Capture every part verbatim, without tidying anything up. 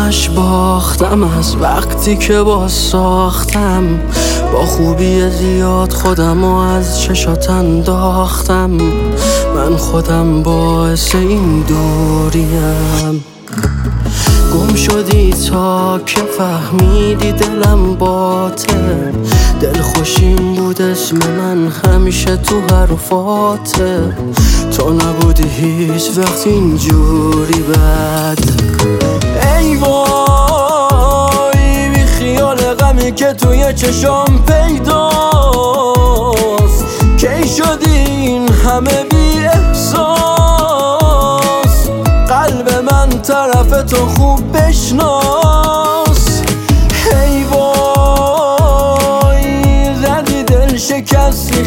همش باختم از وقتی که با ساختم، با خوبی زیاد خودم و از چشات انداختم. من خودم باعث این دوریم. گم شدی تا که فهمیدی دلم باته، دل خوشیم بود اسم من همیشه تو حرفاته. تو نبودی هیچ وقت اینجوری بد. ای وای بی خیال غمی که توی چشام پیداست، کی شدی این همه بی احساس؟ قلب من طرف تو خوب بشناس. ای وای زدی دل شکستی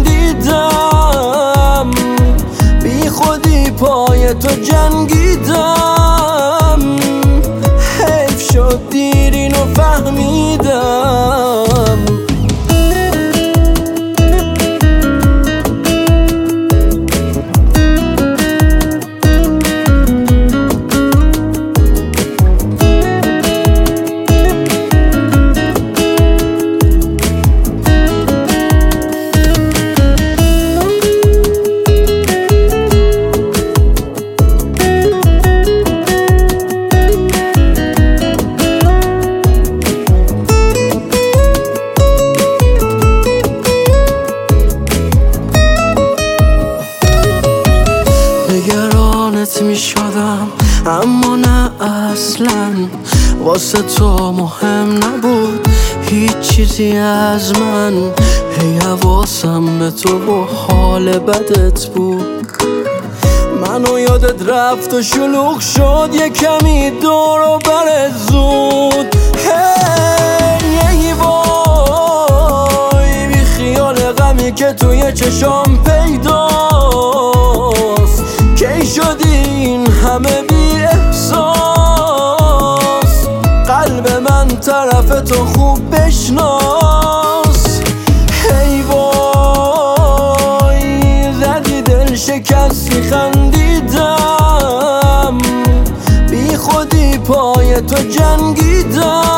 خندیدم، بی خودی پای تو جنگیدم. حیف شد دیر اینو فهمیدم. نگرانت می شدم اما نه اصلا، واسه تو مهم نبود هیچ چیزی از من. هی حواسم به تو و حال بدت بود. منو یادت رفت و شلوغ شد یه کمی دور و برت زود. هی وای بی خیال غمی که توی چشام پیداست، کی شدی این همه بی احساس؟ قلب من طرف تو خوب بشناس. ای وای زدی دل شکستی خندیدم، بی خودی پای تو جنگیدم.